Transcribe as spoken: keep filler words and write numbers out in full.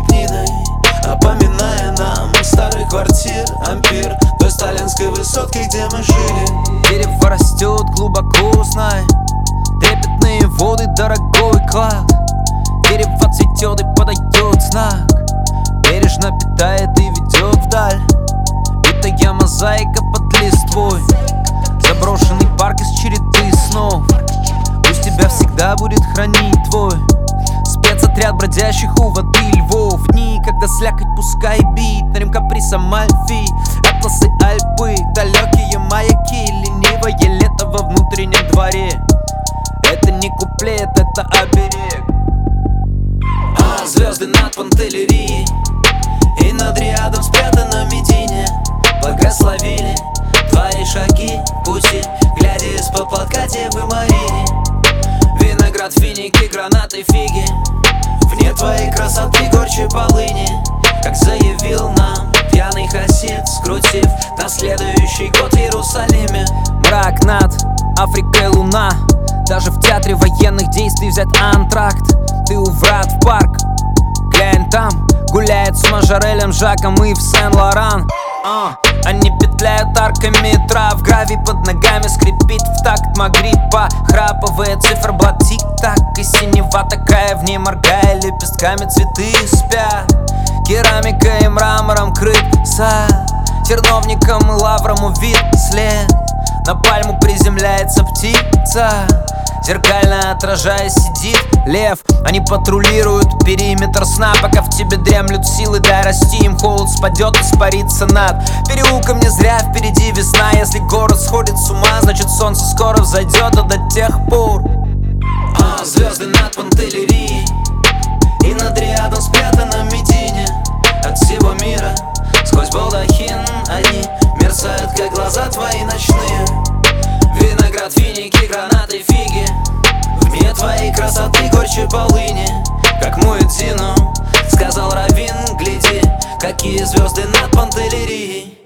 степниной, напоминая нам старых квартир ампир той сталинской высотки, где мы жили. Дерево растет глубоко, знай, трепетные воды, дорогой клад. Дерево цветет и подает знак, бережно питает и ведет вдаль. Битая мозаика под листвой, заброшенный парк из череды снов. Пусть тебя всегда будет хранить твой спецотряд бродящих у воды львов. Дни, когда слякоть пускай бит на рем каприса Мальфи, атласы Альпы, далекие маяки, ленивое лето во внутреннем дворе. Это не куплет, это оберег. А звезды над Пантелерией и над Риадом спрятано Медине благословили твои шаги в пути, глядя из-под платка Девы Марии. Виноград, финики, гранаты, фиги, вне твоей красоты горче полыни, как заявил нам пьяный хасид, скрутив на следующий год в Иерусалиме. Мрак над Африкой, луна, даже в театре военных действий взять антракт. Ты у врат в парк, глянь там, гуляет с Мажорелем, Жаком и в Сен-Лоран. uh, Они петляют арками трав, гравий под ногами скрипит в такт Магриппа. Храповые циферблат тик-так, и синева такая, в ней моргая лепестками цветы спят. Керамика и мрамором крыт сад, терновником и лавром увид след. На пальму приземляется птица, зеркально отражаясь сидит лев. Они патрулируют периметр сна, пока в тебе дремлют силы, дай расти им, холод спадет, испарится над переулком. Не зря впереди весна, если город сходит с ума, значит солнце скоро взойдет, а до тех пор а звезды над Пантелерией и над Риадом спрятано Медине от всего мира. Сквозь балдахин они мерцают, как глаза твои ночные. Виноград, финики, гранаты, фиги, вне твоей красоты горче полыни, как Муэдзину сказал Равин, гляди, какие звезды над Пантелерией.